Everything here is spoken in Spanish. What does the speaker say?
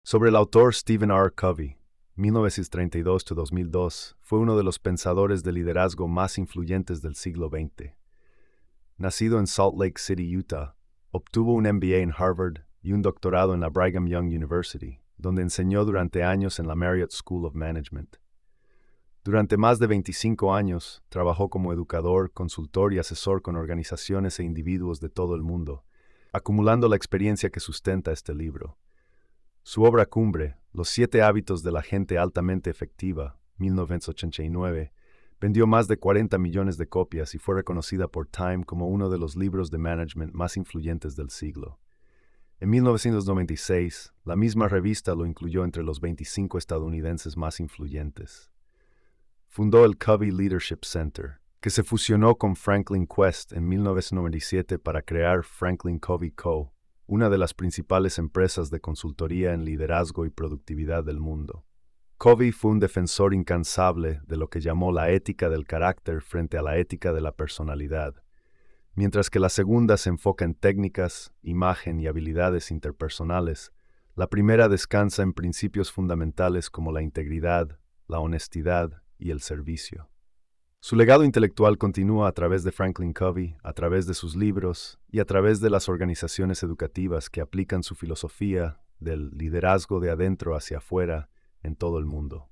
Sobre el autor Stephen R. Covey, 1932-2002, fue uno de los pensadores de liderazgo más influyentes del siglo XX. Nacido en Salt Lake City, Utah, obtuvo un MBA en Harvard y un doctorado en la Brigham Young University, donde enseñó durante años en la Marriott School of Management. Durante más de 25 años, trabajó como educador, consultor y asesor con organizaciones e individuos de todo el mundo, acumulando la experiencia que sustenta este libro. Su obra cumbre, Los 7 hábitos de la gente altamente efectiva, 1989, vendió más de 40 millones de copias y fue reconocida por Time como uno de los libros de management más influyentes del siglo. En 1996, la misma revista lo incluyó entre los 25 estadounidenses más influyentes. Fundó el Covey Leadership Center, que se fusionó con Franklin Quest en 1997 para crear Franklin Covey Co., una de las principales empresas de consultoría en liderazgo y productividad del mundo. Covey fue un defensor incansable de lo que llamó la ética del carácter frente a la ética de la personalidad, mientras que la segunda se enfoca en técnicas, imagen y habilidades interpersonales. La primera descansa en principios fundamentales como la integridad, la honestidad y el servicio. Su legado intelectual continúa a través de Franklin Covey, a través de sus libros y a través de las organizaciones educativas que aplican su filosofía del liderazgo de adentro hacia afuera en todo el mundo.